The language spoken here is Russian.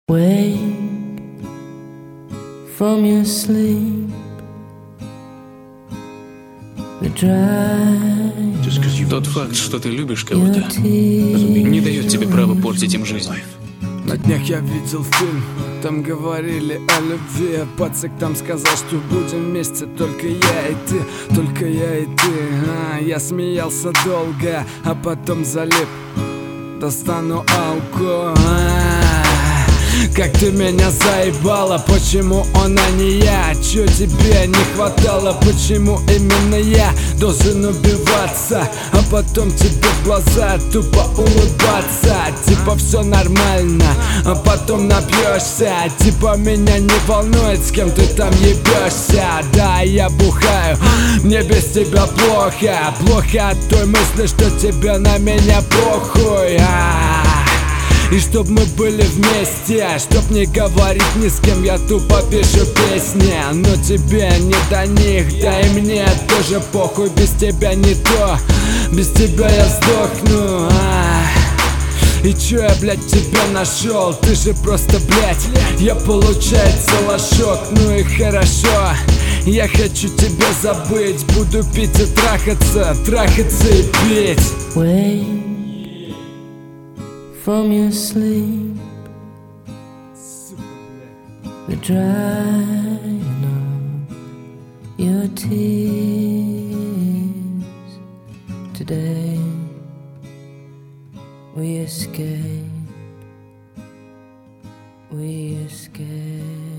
Wake from your sleep. Тот факт, что ты любишь кого-то, не дает тебе права портить им жизнь. На днях я видел фильм, там говорили о любви, а пацик там сказал, что будем вместе только я и ты, только я и ты. Я смеялся долго, а потом залип, достану алко. Как ты меня заебала, почему он, а не я? Чё тебе не хватало, почему именно я должен убиваться, а потом тебе в глаза тупо улыбаться? Типа все нормально, а потом напьешься. Типа меня не волнует, с кем ты там ебешься. Да, я бухаю, мне без тебя плохо. Плохо от той мысли, что тебе на меня похуй. И чтоб мы были вместе, чтоб не говорить ни с кем, я тупо пишу песни. Но тебе не до них, да и мне тоже похуй. Без тебя не то, без тебя я сдохну. И чё я, блядь, тебя нашел? Ты же просто, блядь, я, получается, лошок. Ну и хорошо, я хочу тебя забыть. Буду пить и трахаться, трахаться и пить. Wake from your sleep. We're drying up your tears. Today we escape. We escape.